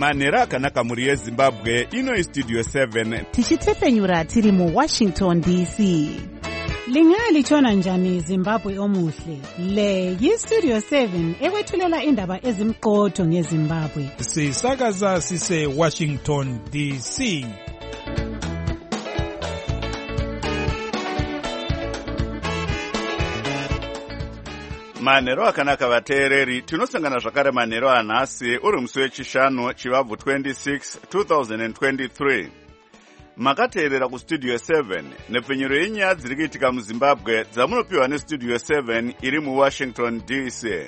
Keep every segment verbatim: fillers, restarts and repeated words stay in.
Manhero akanaka muri yeZimbabwe, ino Studio seven. Tichitefenyura tiri mu Washington D C. Lingali chona njani Zimbabwe omuhle. Le yi Studio seven ewethulela indaba ezimqotho ngeZimbabwe. Sisakaza sise Washington D C. Manhero akanaka vateereri, tinosangana zvakare manhero anhasi uri musi wechishanu chivabvu twenty-six twenty twenty-three. Makateerera kuStudio seven nepfenyuro yenyaya dziri kuitika muZimbabwe dzamunopiwa neStudio seven iri muWashington D C.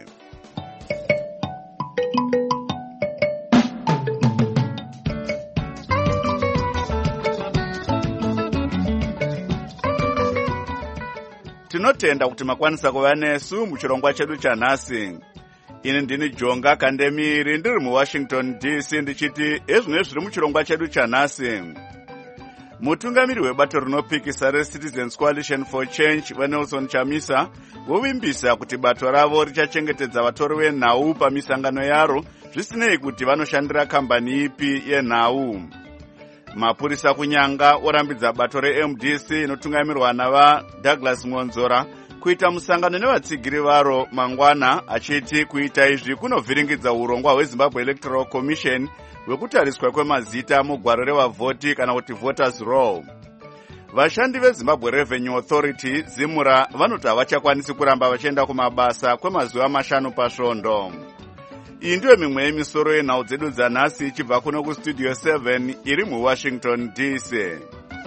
Tinotenda kuti makwanisa kuva nesu muchirongwa chedu chanhasi. Ini ndini Jonga Kandemiri ndiri muWashington D C ndichiti ezvino zviri muchirongwa chedu chanhasi. Mutungamiri webato rinopikisa reCitizens Coalition for Change vaNelson Chamisa vovimbisa kuti bato ravo richachengetedza vatori venhau pamisangano yaro zvisinei kuti vanoshandira kambani ipi yenhau. Mapurisa kunyanga orambidza bato reM D C inotungamirwa navaDouglas Ngonzora kuita musangano nevatsigiri varo mangwana, achiti kuita izvi kunovhiringidza urongwa hweZimbabwe Electoral Commission hwekutariswa kwemazita mugwaro revavhoti kana kuti voters roll. Vashandi veZimbabwe Revenue Authority Zimura vanoti havachakwanisi kuramba vachienda kumabasa kwemazuva mashanu pasvondo. Iyi ndiyo mimwe yemisoro yenhau dzedu dzanhasi ichibva kuno kuStudio seven iri muWashington D C.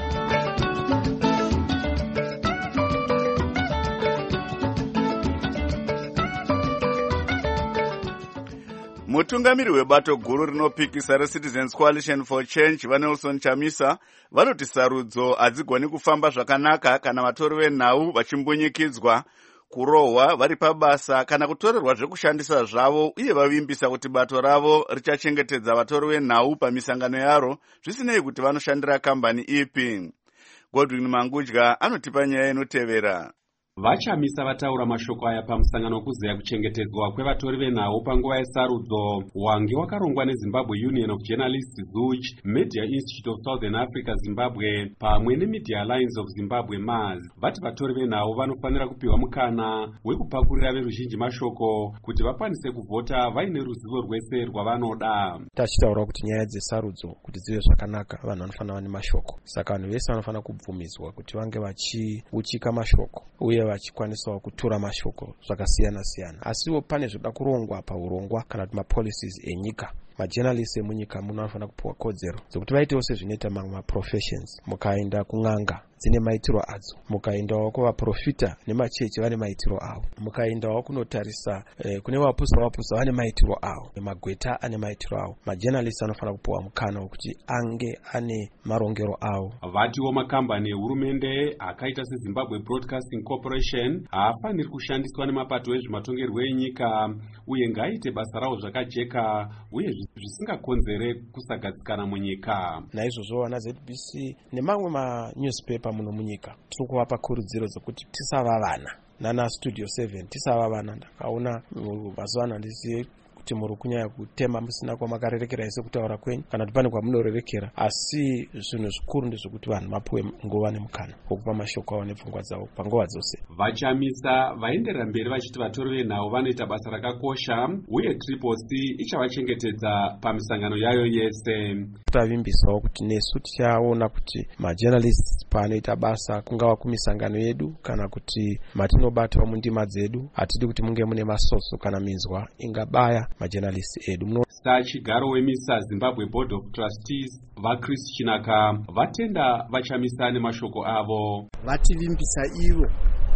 Mutungamiri webato guru rinopikisa reCitizens Coalition for Change vaNelson Chamisa vanoti sarudzo hadzigoni kufamba zvakanaka kana vatori venhau vachimbunyikidzwa, kurohwa vari pabasa kana kutorerwa zvekushandisa zvavo, uye vavimbisa kuti bato ravo richachengetedza vatori venhau pamisangano yaro zvisinei kuti vanoshandira kambani ipi. Godwin Mangudya anotipa nyaya inotevera. Vachamisa vataura mashoko aya pamusangano wekuzeya kuchengetedzwa kwevatori venhau panguva yesarudzo wange wakarongwa neZimbabwe Union of Journalists Z U J, Media Institute of Southern Africa Zimbabwe pamwe neMedia Alliance of Zimbabwe M A Z. Vati vatori venhau vanofanira kupiwa mukana wekupakurira veruzhinji mashoko kuti vakwanise kuvhota vaine ruzivo rwese rwavanoda. Tachitaura kuti nyaya dzesarudzo kuti dzive zvakanaka vanhu vanofanira vane mashoko, saka vanhu vese vanofanira kubvumidzwa kuti vange vachiuchika mashoko uye vachikwanisawo kutura mashoko zvakasiyana siyana. Asiwo pane zvoda kurongwa paurongwa kana kuti mapolicies enyika. Majournalists emunyika munofanira kupiwa kodzero dzokuti vaitewo sezvinoita mamwe maprofessions. Mukaenda kun'anga dzine maitiro adzo, mukaendawo kuvaprofita nemachechi vane maitiro avo, mukaendawo kunotarisa eh, kune vapusa vapusa vane maitiro avo, magweta ane maitiro avo. Majournalists anofanira kupiwa mukana wekuti ange ane marongero avo. Vatiwo makambani ehurumende akaita seZimbabwe Broadcasting Corporation haafaniri kushandiswa nemapato ezvematongerwo enyika uye ngaaite basa rawo zvakajeka uye zvisingakonzere kusagadzikana munyika. Naizvozvo vana Z B C nemamwe manewspaper muno munyika tiri kuvapa kurudziro dzokuti tisava vana. Nana Studio seven tisava vana. Ndakaona mazuva ano handisiye kuti muri kunyanya kutema musina kwamakarerekera ese kutaura kwenyu kana kuti pane kwamunorerekera, asi zvinhu zvikuru ndezvokuti vanhu vapuwe nguva nemukana wokupa mashoko avo nepfungwa dzavo panguva dzose. Vachamisa vaenderera mberi vachiti vatori venhau vanoita basa rakakosha uye Triple C ichavachengetedza pamisangano yayo yese. Tavimbisawo kuti nesu tichaona kuti majournalists paanoita basa kungava kumisangano yedu kana kuti matinobata mundima dzedu, hatidi kuti munge mune masoso kana minzwa ingabaya majournalists edu. Sachigaro wemisa Zimbabwe Board of Trustees vaChris Chinaka vatenda vachamisa nemashoko avo. Vativimbisa ivo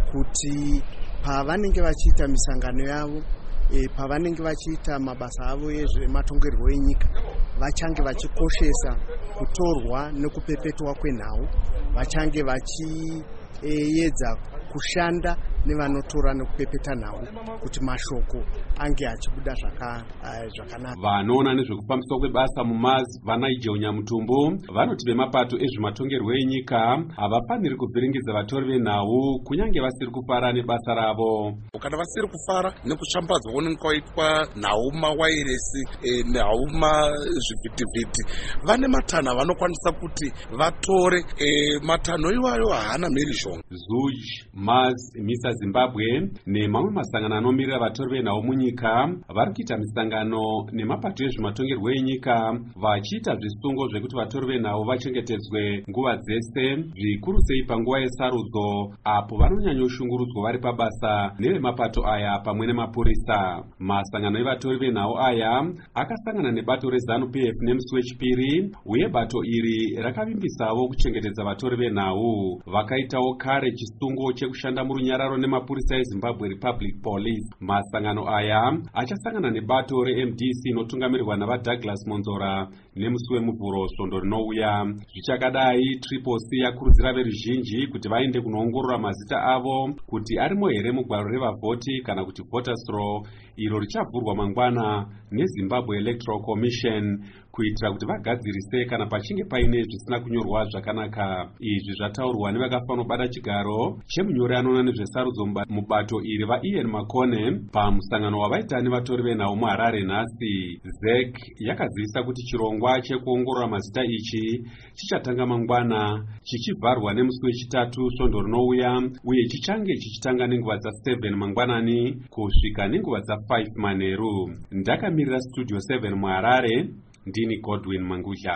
kuti pavanenge vachiita misangano yavo, e, pavanenge vachiita mabasa avo ezvematongerwo enyika, vachange vachikoshesa kutorwa nekupepetwa kwenhau, vachange vachiedza e, kushanda nevanotora nekupepeta nhau kuti mashoko ange achibuda zvakanaka. Vanoona nezvekufambiswa kwebasa mumazi vaNigel Nyamutumbo vanoti vemapato ezvematongerwo enyika havafaniri kuvhiringidza vatori venhau kunyange vasiri kufara nebasa ravo. Kana vasiri kufara nekushambadzwa kunenge kwaitwa nhau mawairesi e, nhau mazvivhitivhiti, vane matanho vanokwanisa kuti vatore e, matanho iwayo haana mhirizhonga. Zuj, Maz, Misa Zimbabwe nemamwe masangano anomirira vatori venhau munyika vari kuita misangano nemapato ezvematongerwo enyika vachiita zvisungo zvekuti vatori venhau vachengetedzwe nguva dzese, zvikuru sei panguva yesarudzo apo vanonyanyoshungurudzwa vari pabasa nevemapato aya pamwe nemapurisa. Masangano evatori venhau aya akasangana nebato reZANU-P F nemusi wechipiri, uye bato iri rakavimbisawo kuchengetedza vatori venhau. Vakaitawo kare chisungo chekushanda murunyararo nemapurisa eZimbabwe Republic Police. Masangano aya achasangana nebato reM D C inotungamirirwa navaDouglas Monzora nemusi wemuvhuro svondo rinouya. Zvichakadai, Triple C yakurudzira veruzhinji kuti vaende kunoongorora mazita avo kuti arimo here mugwaro revavhoti kana kuti voters roll, iro richavhurwa mangwana neZimbabwe Electoral Commission kuitira kuti vagadzirise kana pachinge paine zvisina kunyorwa zvakanaka. Izvi zvataurwa nevakafanobata chigaro chemunyori anoona nezvesarudzo mubato iri vaIan Makone pamusangano wavaita nevatori venhau muHarare nhasi. Z E C yakazivisa kuti chirongwa chekuongorora mazita ichi chichatanga mangwana chichivharwa nemusi wechitatu svondo rinouya, uye chichange chichitanga nenguva dza seven mangwanani kusvika nenguva dza five manheru. Ndakamirira studio seven muHarare, ndini Godwin Mangudla.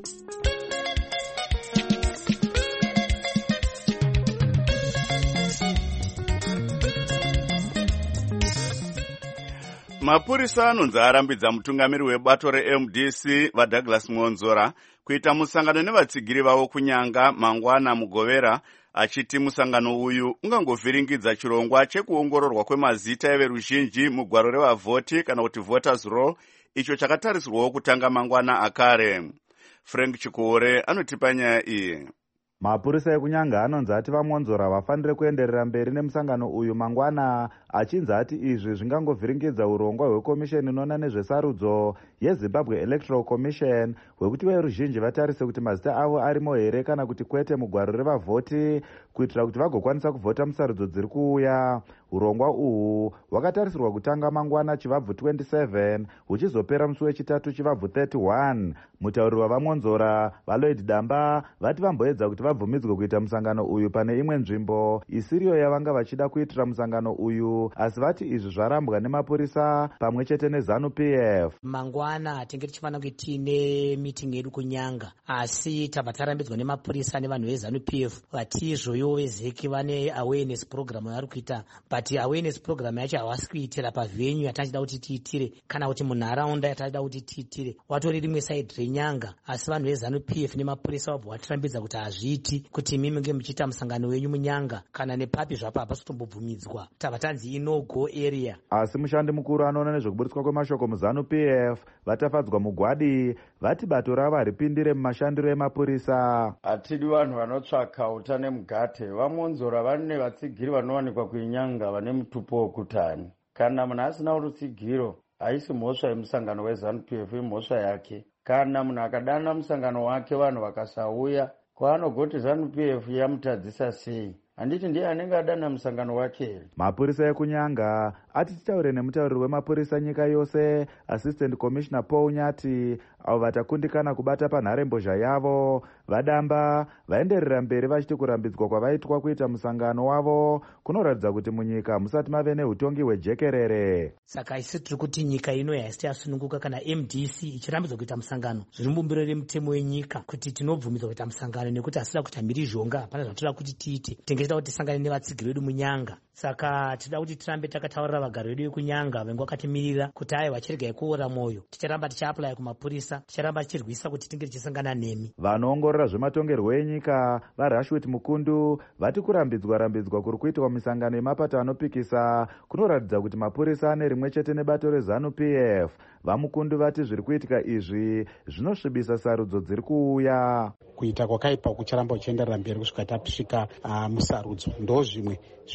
Mapurisa anonzi arambidza mutungamiri webato reM D C vaDouglas Monzora kuita musangano nevatsigiri vavo kunyanga mangwana mugovera, achiti musangano uyu ungangovhiringidza chirongwa chekuongororwa kwemazita everuzhinji mugwaro revavhoti kana kuti voters roll, icho chakatarisirwawo kutanga mangwana akare. Frank Chikore anotipa nyaya iyi. Mapurisa ekunyanga anonzi ati vaMonzora vafanire kuenderera mberi nemusangano uyu mangwana, achinzi ati izvi zvingangovhiringidza urongwa hwekomisheni inoona nezvesarudzo yeZimbabwe Electoral Commission hwekuti veruzhinji vatarise kuti mazita avo arimo here kana kuti kwete mugwaro revavhoti, kuitira kuti vagokwanisa kuvhota musarudzo dziri kuuya. Urongwa uhu hwakatarisirwa kutanga mangwana chivabvu twenty-seven huchizopera musi wechitatu chivabvu thirty-one. Mutauri wavaMonzora vaLloyd Damba vati vamboedza kuti vabvumidzwe kuita musangano uyu pane imwe nzvimbo isiriyo yavanga vachida kuitira musangano uyu, asi vati izvi zvarambwa nemapurisa pamwe chete neZANU-P F. Mangwana tinge tichifanira kuti tiine meeting yedu kunyanga, asi tabva tarambidzwa nemapurisa nevanhu veZANU-P F vati izvoyo vezeki vane awareness program yavari kuita, but awareness program yacho havasi kuitira pavenue yatachida kuti tiitire kana kuti munharaunda yatachida kuti tiitire. Watori rimwe side renyanga, asi vanhu veZANU-P F nemapurisa vabva vatirambidza kuti hazviiti kuti imi munge muchiita musangano wenyu munyanga kana nepapi zvapo hapasi kutombobvumidzwa, tabva tanzi ino go area. Asi mushandi mukuru anoona nezvekuburitswa kwemashoko muZANU-P F vatafadzwa mugwadi vati bato ravo haripindire mumashandiro emapurisa. Hatidi vanhu vanotsvaka utane mugate. VaMonzora vane vatsigiri vanowanikwa kuinyanga vane mutupo wokutani. Kana munhu asina rutsigiro haisi mhosva yemusangano weZANU-P F, imhosva yake. Kana munhu akadana musangano wake vanhu vakasauya, kwaanogoti ZANU-P F yamutadzisa sei? Handiti ndiye anenge adana musangano wake. Mapurisa ekunyanga ati titaure nemutauriri wemapurisa nyika yose Assistant Commissioner Paul Nyati avo vatakundikana kubata panharembozha yavo. Vadamba vaenderera mberi vachiti kurambidzwa kwavaitwa kuita musangano wavo kunoratidza kuti munyika musati mave neutongi hwejekerere. Saka isi tiri kuti nyika ino haisati yasununguka kana M D C ichirambidzwa kuita musangano. Zviri mubumbiro remutemo wenyika kuti tinobvumidzwa kuita musangano nekuti hasida kuita mhirizhonga, hapana zvatoda kuti tiite. Tengechida kuti tisangane nevatsigiri vedu munyanga. Saka tida kuti tirambe takataurira vagari vedu vekunyanga vengu vakatimirira kuti aiwa chiregai kuora mwoyo. Ticharamba tichiaplaya kumapurisa, ticharamba tichirwisa kuti tinge tichisangana nemi. Vanoongorora zvematongerwo enyika vaRashwit Mukundu vati kurambidzwa rambidzwa kuri kuitwa misangano yemapato anopikisa kunoratidza kuti mapurisa ane rimwe chete nebato reZANU-P F. VaMukundu vati zviri kuitika izvi zvinosvibisa sarudzo dziri kuuya. Kuita kwakaipa kucharamba kuchienderera mberi kusvika tasvika uh, musarudzo ndo zvimwe zvinokanganisa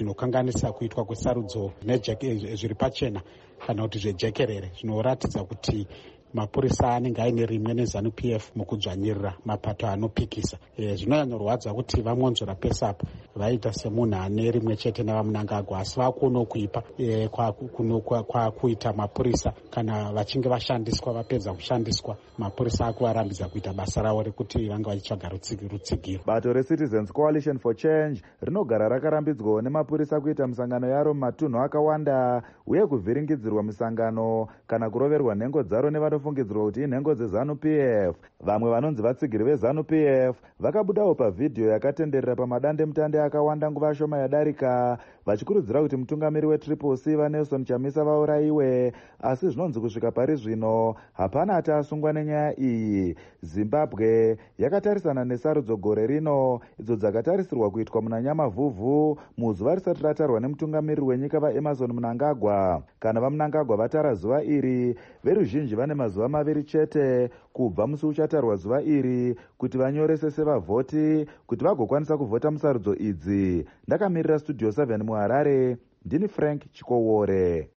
zvinokwanisa kuitwa kwesarudzo zviri pachena kana kuti zvejekerere zvinoratidza kuti mapurisa anenge aine rimwe nezanu p f mukudzvanyirira mapato anopikisa. E, zvinonyanyorwadza kuti vamwonzora pesapa vaita semunhu ane rimwe chete navamunangagwa asi vakuonawo kuipa e, kwa, kwa, kwa kuita mapurisa kana vachinge vashandiswa vapedza kushandiswa mapurisa akuvarambidza kuita basa ravo rekuti vange vachitsvaga rutsigiro. Bato reCitizens Coalition for Change rinogara rakarambidzwawo nemapurisa kuita misangano yaro mumatunhu akawanda uye kuvhiringidzirwa misangano kana kuroverwa nhengo dzaro nevanofungidzirwa kuti inhengo dzezanu p f. Vamwe vanonzi vatsigiri vezanu p f vakabudawo pavhidhiyo yakatenderera pamadandemutande akawanda nguva shoma yadarika vachikurudzira kuti mutungamiri wetriple c vaNelson Chamisa vaurayiwe, asi zvinonzi kusvika pari zvino hapana ati asungwa nenyaya iyi. Zimbabwe yakatarisana nesarudzo gore rino idzo dzakatarisirwa kuitwa muna Nyamavhuvhu muzuva risati ratarwa nemutungamiriri wenyika vaEmerson Mnangagwa. Kana vaMnangagwa vatara zuva iri, veruzhinji vane mazuva maviri chete kubva musi uchatarwa zuva iri kuti vanyorese sevavhoti kuti vagokwanisa kuvhota musarudzo idzi. Ndakamirira studio seven muHarare, ndini Frank Chikowore.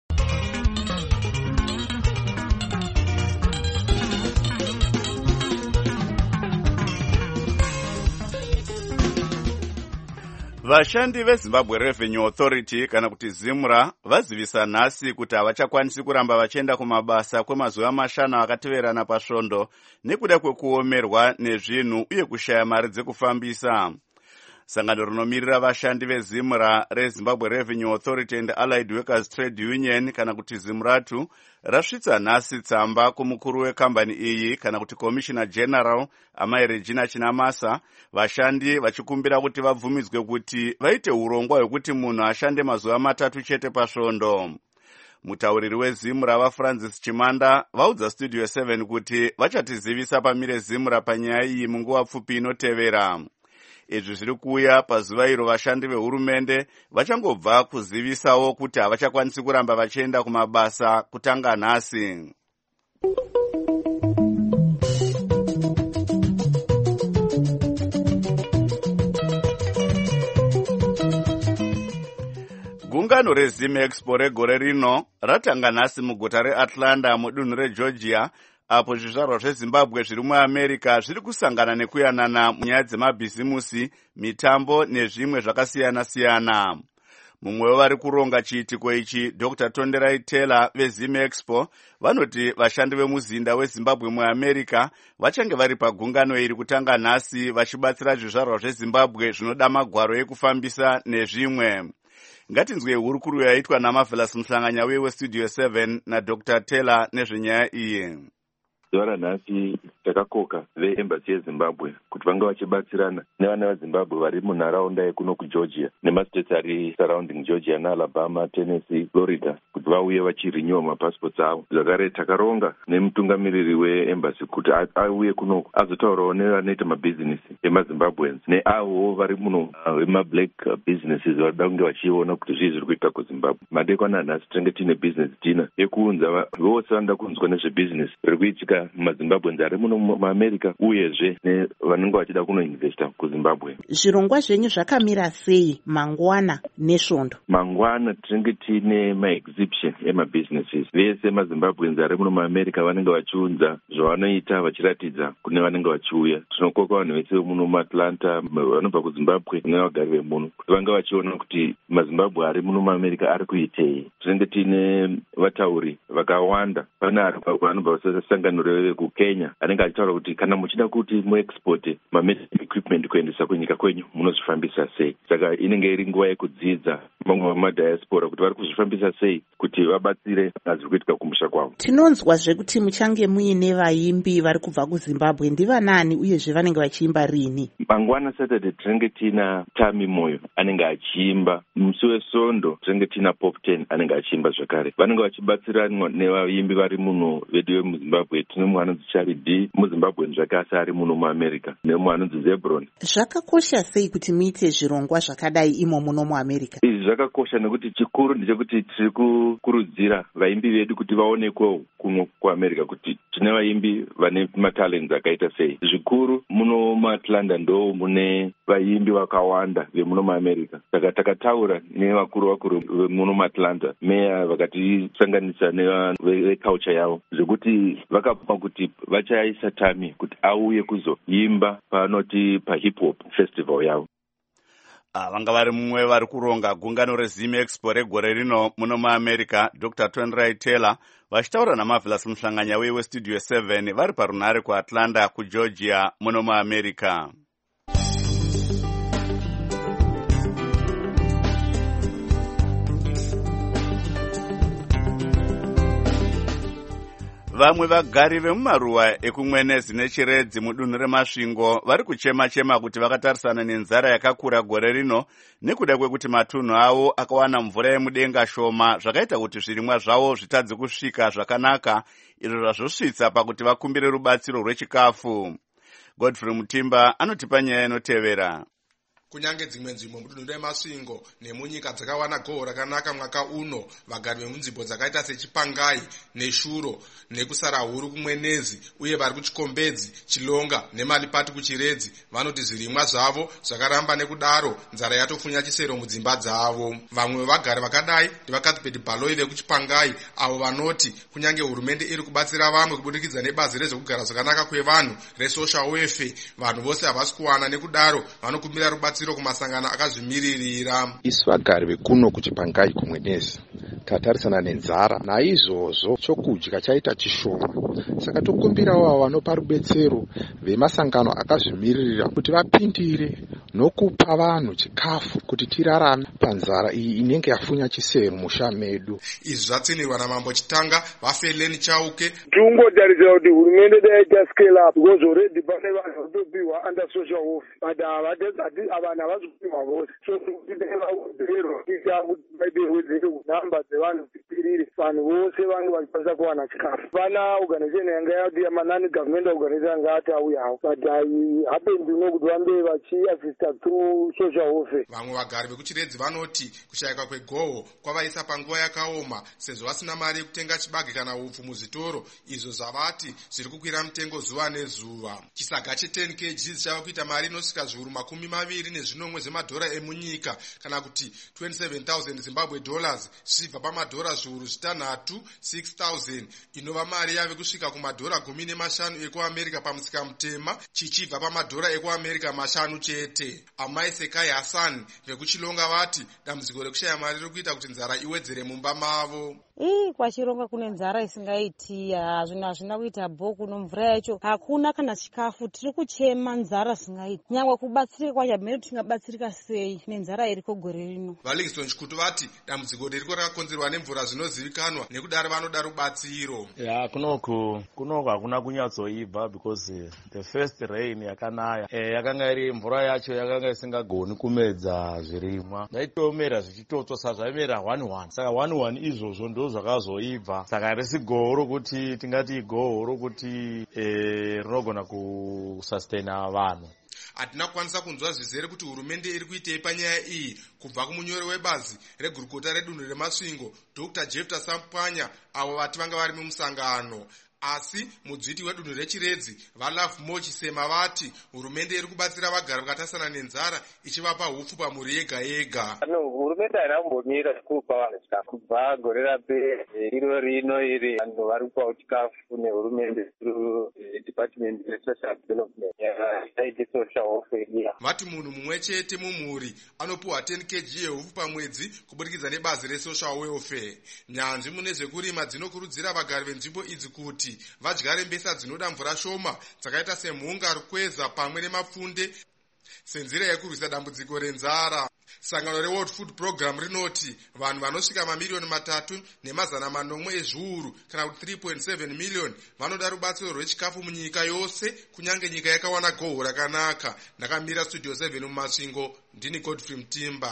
Vashandi veZimbabwe Revenue Authority kana kuti ZIMRA vazivisa nhasi kuti havachakwanisi kuramba vachienda kumabasa kwemazuva mashanu akateverana pasvondo nekuda kwekuomerwa nezvinhu uye kushaya mari dzekufambisa. Sangano rinomirira vashandi veZIMRA reZimbabwe Revenue Authority and Allied Workers Trade Union kana kuti ZIMRATU rasvitsa nhasi tsamba kumukuru wekambani iyi kana kuti Commissioner General Amai Regina Chinamasa, vashandi vachikumbira kuti vabvumidzwe kuti vaite urongwa hwekuti munhu ashande mazuva matatu chete pasvondo. Mutauriri weZIMRA vaFrancis Chimanda vaudza Studio seven kuti vachatizivisa pamire ZIMRA panyaya iyi munguva pfupi inotevera. Izvi zviri kuuya pazuva iro vashandi vehurumende vachangobva kuzivisawo kuti havachakwanisi kuramba vachienda kumabasa kutanga nhasi. Gungano reZim Expo regore rino ratanga nhasi muguta reAtlanta mudunhu reGeorgia, apo zvizvarwa zveZimbabwe zviri muAmerica zviri kusangana nekuyanana munyaya dzemabhizimusi, mitambo nezvimwe zvakasiyana-siyana. Mumwe wevari kuronga chiitiko ichi, Doctor Tonderai Taylor veZim Expo, vanoti vashandi vemuzinda weZimbabwe muAmerica vachange vari pagungano iri kutanga nhasi vachibatsira zvizvarwa zveZimbabwe zvinoda magwaro ekufambisa nezvimwe. Ngatinzwe hurukuru yaitwa naMarvelous Mhlanganya weStudio seven naDoctor Taylor nezvenyaya iyi. Zuva ranhasi takakoka veembassy yeZimbabwe kuti vange vachibatsirana nevana veZimbabwe vari munharaunda yekuno kuGeorgia nemastates ari surrounding Georgia naAlabama, Tennessee, Florida kuti vauye vachirenewa mapassports avo. Zvakare takaronga nemutungamiriri weembassy kuti auye kuno azotaurawo nevanoita mabhizinesi emaZimbabweans neavo vari muno vemablack businesses varida kunge vachiona kuti zvii zviri kuitika kuZimbabwe. Madekwana nhasi tinenge tiine business dinner yekuunza vose vanoda kunzwa nezvebusiness riri kuitika maZimbabweans ari muno muAmerica uyezve nevanenge vachida kunoinvesta kuZimbabwe. Zvirongwa zvenyu zvakamira sei mangwana nesvondo? Mangwana tinenge tiine maexhibition emabusinesses. Vese maZimbabweans ari muno muAmerica vanenge vachiunza zvavanoita vachiratidza kune vanenge vachiuya. Tinokoka vanhu vese muno muAtlanta vanobva kuZimbabwe nevagari vemuno kuti vange vachiona kuti maZimbabwe ari muno muAmerica ari kuitei. Tinenge tiine vatauri vakawanda. Pane vanobva kusangano vekukenya anenge achitaura kuti kana muchida kuti muexporte mamedical equipment kuendesa kunyika kwenyu munozvifambisa sei. Saka inenge iri nguva yekudzidza mamwe vamadiaspora kuti vari kuzvifambisa sei kuti vabatsire zviri kuitika kumusha kwavo. Tinonzwazve kuti muchange muine vaimbi vari kubva kuZimbabwe. Ndivanani uyezve vanenge vachiimba rini? Mangwana Saturday tinenge tina Tami Moyo anenge achiimba. Musi weSondo tinenge tina Pop ten anenge achiimba zvakare. Vanenge vachibatsiranwa nevaimbi vari muno vedu vemuZimbabwe. Tine mumwe anonzi Charlie D muZimbabwe zvakasi ari muno muAmerica nemumwe anonzi Zebron. Zvakakosha sei kuti muite zvirongwa zvakadai imo muno muAmerica? Izvi zvakakosha nekuti chikuru ndechekuti tiri kukurudzira vaimbi vedu kuti vaonekwewo kuno kuAmerica kuti tine vaimbi vane matalents akaita sei. Zvikuru muno muAtlanta ndo mune vaimbi vakawanda vemuno muamerica. Saka takataura nevakuru vakuru vemuno muatlanta, meya vakatisanganisa neveculture yavo zvekuti vakapama kuti vachaisa Tami kuti auye kuzoimba panoti pahip hop festival yavo. Vanga vari mumwe vari kuronga gungano reZim Expo regore rino muno muamerica, Doctor Tonrai Taylor, vachitaura naMarvelous Muhlanganya weWestudio seven vari parunhare kuAtlanta kuGeorgia muno muamerica. Vamwe vagari vemumaruwa ekumwenezi nechiredzi mudunhu remasvingo vari kuchema-chema kuti vakatarisana nenzara yakakura gore rino nekuda kwekuti matunhu avo akawana mvura yemudenga shoma, zvakaita kuti zvirimwa zvavo zvitadze kusvika zvakanaka, izvo zvazvosvitsa pakuti vakumbire rubatsiro rwechikafu. Godfrey Mutimba anotipa nyaya inotevera. Kunyange dzimwe nzvimbo mudunhu remasvingo nemunyika dzakawana goho rakanaka mwaka uno, vagari vemunzvimbo dzakaita seChipangai neShuro nekusarahuru kumwenezi uye vari kuchikombedzi, Chilonga neMalipati kuchiredzi vanoti zvirimwa zvavo zvakaramba, nekudaro nzara yatofunya chisero mudzimba dzavo. Vamwe vevagari vakadai ndevakatipeti Bhaloi vekuChipangai, avo vanoti kunyange hurumende iri kubatsira vamwe kubudikidza nebazi rezvekugara zvakanaka kwevanhu resocial welfare, vanhu vose havasi kuwana, nekudaro vanokumbira rubatsiro kumasangano akazvimiririra. Isu vagari vekuno kuChipangai kumwenezi tatarisana nenzara, naizvozvo chokudya chaita chishoma. Saka tokumbirawo vanopa rubetsero vemasangano akazvimiririra kuti vapindire nokupa vanhu chikafu kuti tirarame panzara iyi inenge yafunya chisero musha medu. Izvi zvatsinirwa naMambo Chitanga vaFeleni Chauke. Tungotarisira kuti hurumende daita scale up because already pane vanhu vatopiwa under social welfare, but havadesati vanhu havazikupiwa vose, so kuti vaudhero kuita kuti vaite wedzere kunamba dzevanhu dzipirire, vanhu vose vange vachikwanisa kuwana chikafu. Pana organization yanga yati yamanani government organization yanga ati auyawo, but happened no kuti vambe vachiassista through social welfare. Vamwe vagari vekuchiredzi vanoti kushayika kwegoho kwavaisa panguva yakaoma, sezvo vasina mari yekutenga chibage kana upfu muzvitoro, izvo zvavati zviri kukwira mutengo zuva nezuva. Chisaga che ten kilograms chava kuita mari inosvika zviuru makumi maviri nezvinomwe zvemadhora emunyika, kana kuti twenty-seven thousand Zimbabwe dollars, zvichibva pamadhora zviuru zvitanhatu six thousand, inova mari yave kusvika kumadhora gumi nemashanu ekuAmerica pamusika mutema, chichibva pamadhora ekuAmerica mashanu chete. Amai Sekai Hassan vekuChilonga vati dambudziko rekushaya mari riri kuita kuti nzara iwedzere mumba mavo. Ii kwaChilonga kune nzara isingaiti, hazvina hazvina kuita bhuku nomvura yacho hakuna kana chikafu, tiri kuchema nzara isingaiti. Nyangwe kubatsirika kwacho hamene tingabatsirika sei nenzara iriko gore rino. vaLivingstone Chikutu vati dambudziko ririko rakakonzerwa nemvura zvinozivikanwa, nekudaro vanoda rubatsiro. Ya kunoku kunoku hakuna kunyatsoibva because the first rain yakanaya e, yakanga iri mvura yacho yakanga isingagoni kumedza zvirimwa, zvaitomera zvichitotsa zvaimera one one, saka one one izvozvo ndo zvakazoibva, saka risi goho rokuti tingati goho rokuti e, rinogona kusustaina vanhu. Hatina kukwanisa kunzwa zvizere kuti hurumende iri kuitei panyaya iyi kubva kumunyori webazi regurukota redunhu remasvingo Doctor Jefta Sampanya, avo vati vanga vari mumusangano. Asi mudzviti wedunhu rechiredzi vaLove More Chisema vati hurumende iri kubatsira vagari vakatasana nenzara ichivapa hupfu pamhuri yega yega. Hurumende haina kumbomira kupa vanhu chikafu kubva gore rapera iro rino iri vanhu vari kupawo chikafu nehurumende through department resocial development yaiti social welfare. Vati munhu mumwe chete mumhuri anopiwa ten kilograms yehupfu pamwedzi kubudikidza nebazi resocial welfare. Nyanzvi mune zvekurima dzinokurudzira vagari venzvimbo idzi kuti vadyare mbesa dzinoda mvura shoma dzakaita semhunga, rukweza pamwe nemapfunde senzira yekurwisa dambudziko renzara. Sangano reWorld Food Program rinoti vanhu vanosvika mamiliyoni matatu nemazana manomwe ezviuru kana kuti three point seven million vanoda rubatsiro rwechikafu munyika yose, kunyange nyika yakawana goho rakanaka. Ndakamira Studio seven mumasvingo, ndini Godfrey Mutimba.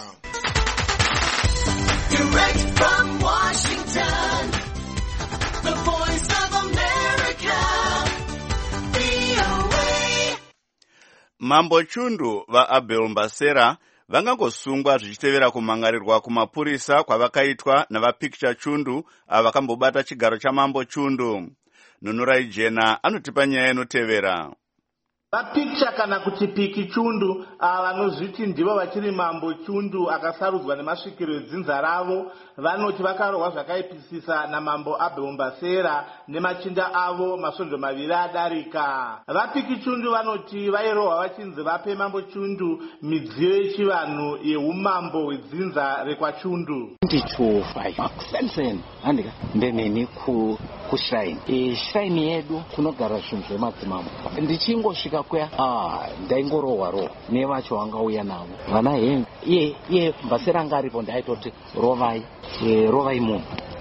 Direct from Washington, the voice of America, V O A. Mambo Chundu vaAbel Mbasera vangangosungwa zvichitevera kumangarirwa kumapurisa kwavakaitwa navaPicture Chundu ava vakambobata chigaro chaMambo Chundu. Nunurai Jena anotipa nyaya inotevera. vapikicha kana kuti piki chundu vanozviti ndivo vachiri mambo chundu akasarudzwa nemasvikiro edzinza ravo vanoti vakarohwa zvakaipisisa namambo abheumbasera nemachinda avo masvondo maviri adarika. Vapiki chundu vanoti vairohwa vachinzi vape mambo chundu midziyo yechivanhu yeumambo hwedzinza rekwachundu. ndichufaikusensen handika ndeneni kushrine e shrine yedu kunogara zvinhu zvemadzimambo. ndichingosvika kuya ah ndaingorohwa rohwa nevacho vangauya navo vana hengu iye iye mbasera anga aripo ndaitoti rovai e, rovai munhu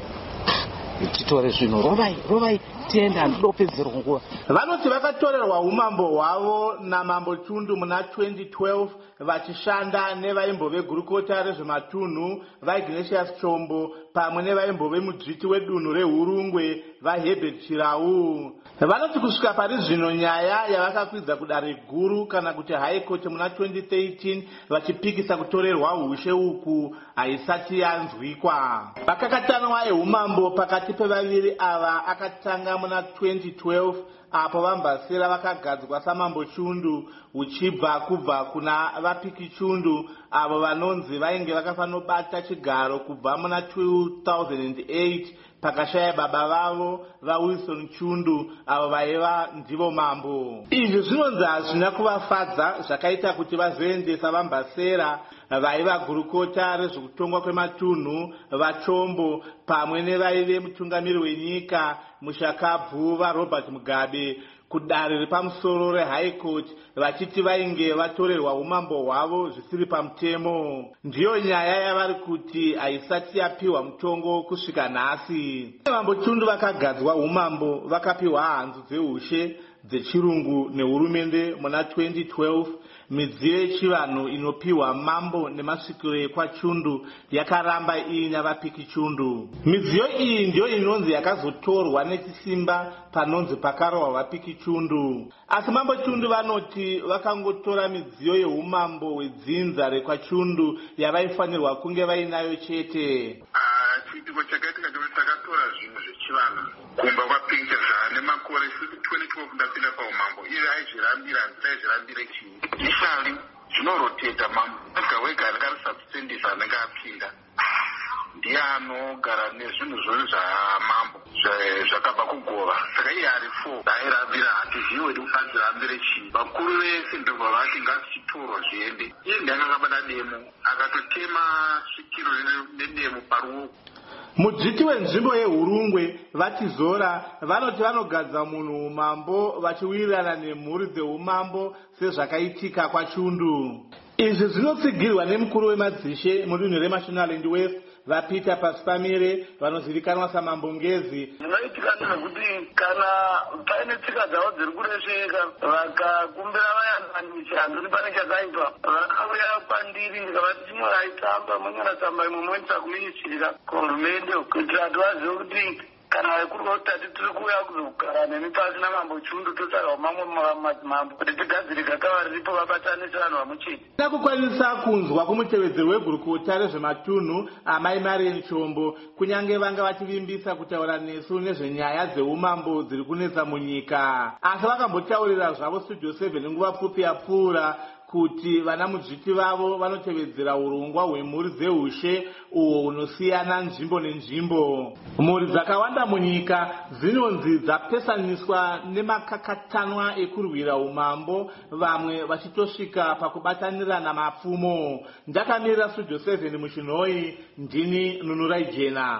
titore zvinhu rovai rovai tiende handidopedzerwa nguva. Vanoti vakatorerwa umambo hwavo namambo chundu muna twenty twelve vachishanda nevaimbove gurukota rezvematunhu vaignatius chombo pamwe nevaimbove mudzviti wedunhu rehurungwe vaherbert chirau. Vanoti kusvika pari zvino nyaya yavakakwidza kudare guru kana kuti high court muna twenty thirteen vachipikisa kutorerwa ushe uku haisati yanzwikwa. Makakatanwa eumambo pakati pevaviri ava akatanga muna twenty twelve apo vambasera vakagadzwa samambo chundu uchibva kubva kuna vapiki chundu avo vanonzi vainge vakafanobata chigaro kubva muna two thousand eight pakashaya baba vavo vaWilson chundu avo vaiva ndivo mambo. Izvi zvinonzi hazvina kuvafadza zvakaita kuti vazoendesa vambasera vaiva gurukota rezvekutongwa kwematunhu vachombo pamwe nevaive mutungamiri wenyika mushakabvu vaRobert Mugabe kudare repamusoro rehigh court vachiti vainge vatorerwa umambo hwavo zvisiri pamutemo. Ndiyo nyaya yavari kuti haisati yapiwa mutongo kusvika nhasi. Mambo chundu vakagadzwa umambo vakapiwa hanzu dzeushe dzechirungu nehurumende muna twenty twelve. Midziyo yechivanhu inopiwa mambo nemasvikiro ekwachundu yakaramba iina vapiki chundu. Midziyo iyi ndiyo inonzi yakazotorwa nechisimba panonzi pakarohwa vapiki chundu. Asi mambo chundu vanoti vakangotora midziyo yeumambo hwedzinza rekwachundu yavaifanirwa kunge vainayo chete. Chiitiko chakaitika chekuti takatora zvinhu zvechivanhu kumba kwapikicha zvane makore twenty twelve ndapinda paumambo iye aizvirambira handisi aizvirambire chii ishali zvinoroteta mambo wega wega anenge ari substandis anenge apinda ndiye anogara nezvinhu zvose zvamambo zvakabva kugova saka iye ari four airambira hatizivi wedi adzirambire chii vakuru vese ndobva vati ngazvichitorwa zviende iye ndiakangabata demo akatotema svikiro nedemo paruoko. Mudzviti wenzvimbo yehurungwe vatizora vanoti vanogadza munhu umambo vachiwirirana nemhuri dzeumambo sezvakaitika kwachundu. Izvi zvinotsigirwa nemukuru wemadzishe mudunhu reMashonaland West vaPeter Pasipamire vanozivikanwa samambo ngezi. Zvinoitika ndezvekuti kana paine tsika dzavo dziri kuresveka vakakumbira vayanganisha handiri pane chakaitwa vakauya kwandiri ndikavati chinyorai tsamba monyora tsamba imwe moendesa kuministrika kuhurumende kuitira kuti vazive kuti kana vaikurwa kuti tati tiri kuuya kuzogara nemi pasi namambo chundu totsvagawo mamwe madzimambo kuti tigadzire gakava riripo vabatanise vanhu vamuchiti. Takukwanisa kunzwa kumutevedzeri wegurukota rezvematunhu amai Marian Chombo kunyange vanga vachivimbisa kutaura nesu nezvenyaya dzeumambo dziri kunetsa munyika, asi vakambotaurira zvavo studio seven nguva pfupi yapfuura kuti vana mudzviti vavo vanotevedzera urongwa hwemhuri dzeushe uho hunosiyana nzvimbo nenzvimbo. Mhuri dzakawanda munyika dzinonzi dzapesaniswa nemakakatanwa ekurwira umambo, vamwe vachitosvika pakubatanirana mapfumo. Ndakamirira studio seven muchinhoi, ndini Nunurai Jena.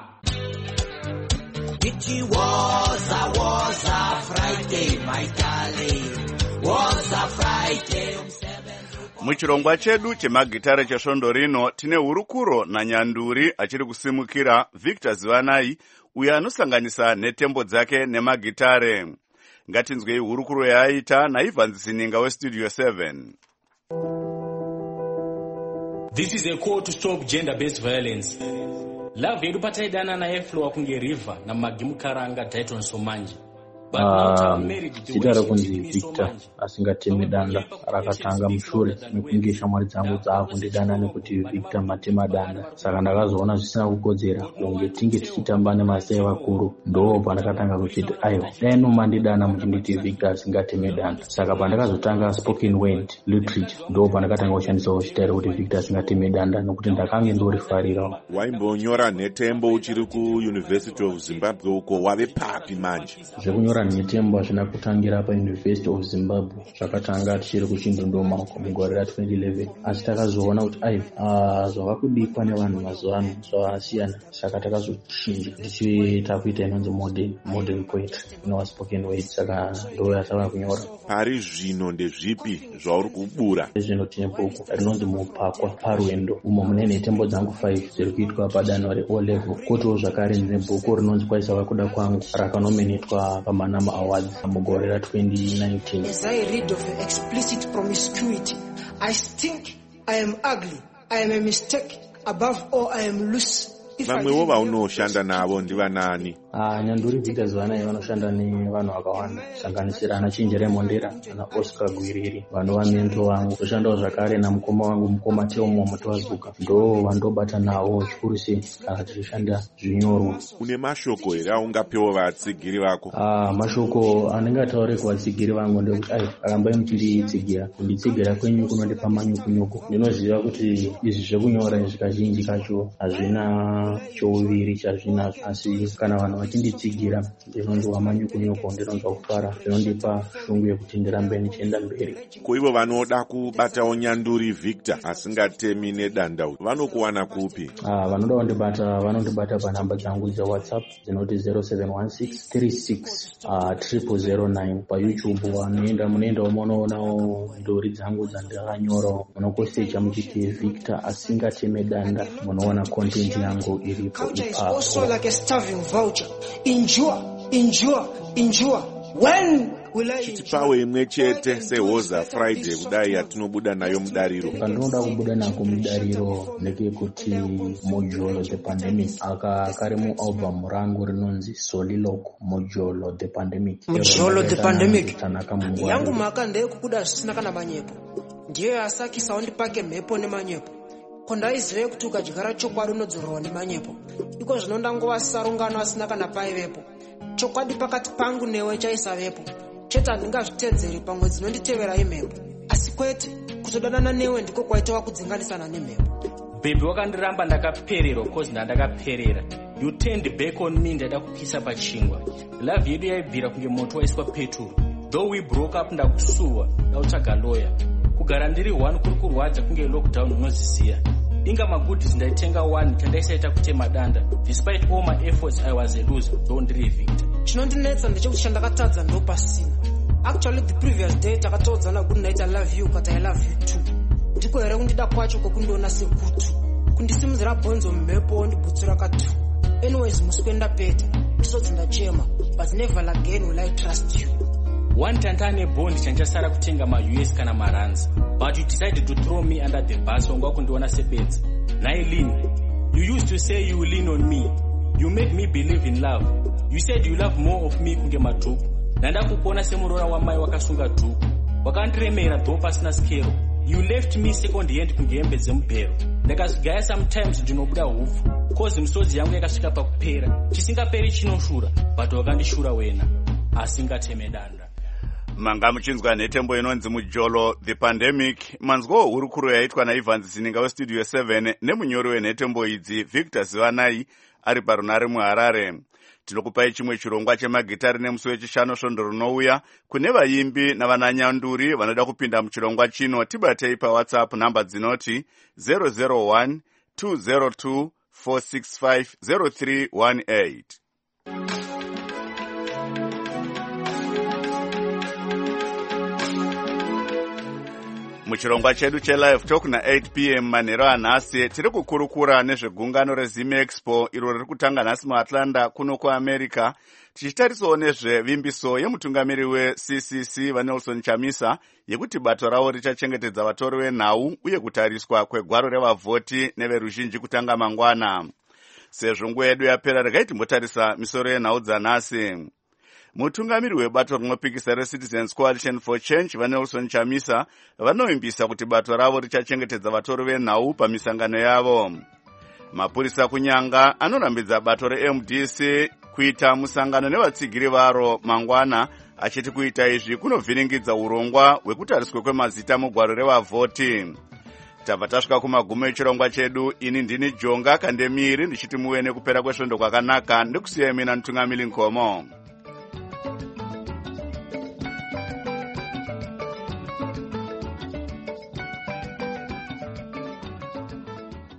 It was a was a Friday, my darling. Was a Friday. Muchirongwa chedu chemagitare chesvondo rino tine hurukuro naNyanduri achiri kusimukira Victor Zivanai uyo anosanganisa netembo dzake nemagitare. Ngatinzwei hurukuro yaaita naIvan Zininga weStudio seven. This is a call to stop gender-based violence. Love yedu pataidana naye Flowa kunge River na Magimukaranga Dayton Somanji. zita rekunzi Victor asingatemi danda rakatanga mushure mekunge shamwari dzangu dzaakundidana nekuti Victor matema danda. Saka ndakazoona zvisina kukodzera kunge tinge tichitamba nemasai vakuru, ndo pandakatanga kuchiti aiwa dai nomandidana muchinditi Victor asingatemi danda. Saka pandakazotanga spoken word literature ndo pandakatanga kushandisawo chitaira kuti Victor asingatemi danda nokuti ndakange ndorifarira. Waimbonyora nhetembo uchiri kuUniversity of Zimbabwe uko, wave papi manje? Zvekunyora nhetembo hazvina kutangira paUniversity of Zimbabwe, zvakatanga tichiri kuchindondoma uko mugore ratwenty eleven, asi takazoona kuti aiwa zvavakudikwa nevanhu mazuva ano zvasiyana. Saka takazochinja tichiita kuita inonzi modern modern poetry inova spoken word. Saka ndo yatava kunyora. Pari zvino ndezvipi zvauri kubura? Zvino tine bhuku rinonzi Mupakwa Parwendo, umo mune nhetembo dzangu five dziri kuitwa padanho re-O level. Kotiwo zvakare ndine bhuku rinonzi Kwaisa Kuda Kwangu rakanominitwa paManama Awards mugore ra-twenty nineteen. As I read of explicit promiscuity, I think I am ugly, I am a mistake, above all I am loose. Vamwewo vaunoshanda navo ndivanani? Ah, Nyanduri Victor Zvanai vanoshanda nevanhu vakawanda, sanganisira ana Chinjere Mondera, ana Oscar Gwiriri, vanova mento vangu. Toshandawo zvakare namukoma wangu mukoma Teomo Mutwazuka, ndo vandobata nawo chikuru sei kana tichishanda zvinyorwa. Une mashoko here aungapewo vatsigiri vako? Ah, mashoko andingataure kuvatsigiri vangu ndekuti ai arambai muchinditsigira, kunditsigira kwenyu kunondipa manyukunyuku. Ndinoziva kuti izvi zvekunyora zvikazhinji kacho hazvina chouviri chazvinazvo, asi kana vanhu vachinditsigira ndinonzwa manyukunyuku, ndinonzwa kufara, zvinondipa shungu yekuti ndirambe nichienda mberi. Kuivo vanoda kubatawo Nyanduri Victor asingatemi nedanda vanokuwana kupi? Ah, vanoda kundibata vanondibata panhamba dzangu dzeWhatsApp dzinoti zero seven one six three six triple zero nine. PaYouTube vanoenda munoendawo munoonawo ndori dzangu dzandakanyorawo, munokosecha muchiti Victor asingatemi danda, munoona content yangu iripo ipapo. Also like a starving vulture. Endure, endure, endure. When will I chitipawe imwe chete seHoza Friday kudai yatinobuda nayo mudariro? Pandinoda kubuda nako mudariro ndekekuti Mojolo the Pandemic aka kari mualbum rangu rinonzi Soliloko, Mojolo the Pandemic. Mojolo the Pandemic yangu maka ndeyekubuda zvisina kana manyepo, ndiyo yasakisa wandipake mhepo nemanyepo. Kondaizive kuti ukadyara chokwadi unodzorwa nemanyepo, iko zvino ndangova sarungano asina kana paivepo. Chokwadi pakati pangu newe chaisavepo, chete handingazvitedzeri pamwe dzinonditevera imhepo, asi kwete kuzodanana newe ndiko kwaitova kudzinganisana nemhepo. Baby wakandiramba ndakapererwa cause ndandakaperera. You turned back on me ndada kupisa pachingwa. Love yedu yaibvira kunge moto waiswa peturu. Though we broke up ndakusuwa ndautsvaga lawyer. Kugara ndiri one kuri kurwadza kunge lockdown unoziziya. Inga magudis ndaitenga one chandaisaita kutema danda. Despite all my efforts I was a loser, don't really victim. Chinondinetsa ndechekuti chandakatadza ndo pasina. Actually the previous day takatodzana good night I love you but I love you too. Ndiko here kundida kwacho kokundiona sekutu, kundisimudzira bhonzo mhepo ndibutsura katu. Anyways musikwenda peta ndisodzi ndachema, but never again will I trust you. One tantane bond chanjasara kutenga ma-U S kana maranza, but you decided to throw me under the bus wanga kundiona sebenza. Nailin, you used to say you will lean on me. You made me believe in love. You said you love more of me kunge madhuku. Nanda kukuona semurora wamai wakasunga dhuku. Wakandiremera dho pasina skero. You left me second hand kunge hembe dzemubhero. Ndakazigaya sometimes ndinobuda hupfu, cause misodzi yangu yakasvika pakupera. Chisingaperi chinoshura, but wakandishura wena. Asingateme danda. Manga muchinzwa nhetembo inonzi Mojolo the Pandemic. Manzwo hurukuro yaitwa naIvans Zininga westudio seven nemunyori wenhetembo idzi Victor Zvanai ari parunare muHarare. Tinokupai chimwe chirongwa chemagitari nemusi wechishanu svondo runouya. Kune vaimbi navananyanduri vanoda kupinda muchirongwa chino, tibatei paWhatsApp namba dzinoti zero zero one two zero two four six five zero three one eight. Muchirongwa chedu chelive talk na eight p m manhero anhasi tiri kukurukura nezvegungano reZim Expo iro riri kutanga nhasi muAtlanta kuno kuAmerica, tichitarisawo nezvevimbiso yemutungamiri weC C C vaNelson Chamisa yekuti bato ravo richachengetedza vatori venhau uye kutariswa kwegwaro revavhoti neveruzhinji kutanga mangwana. Sezvo nguva yedu yapera, regai timbotarisa misoro yenhau dzanhasi. mutungamiri webato rinopikisa reCitizens Coalition for Change vaNelson Chamisa vanoimbisa kuti bato ravo richachengetedza vatori venhau pamisangano yavo. Mapurisa kunyanga anorambidza bato reM D C kuita musangano nevatsigiri varo mangwana, achiti kuita izvi kunovhiringidza urongwa hwekutariswa kwemazita mugwaro revavhoti. Tabva tasvika kumagumo echirongwa chedu. Ini ndini Jonga Kandemiri ndichiti muwe nekupera kwesvondo kwakanaka, ndikusiyai mina Mutungamiri Nkomo.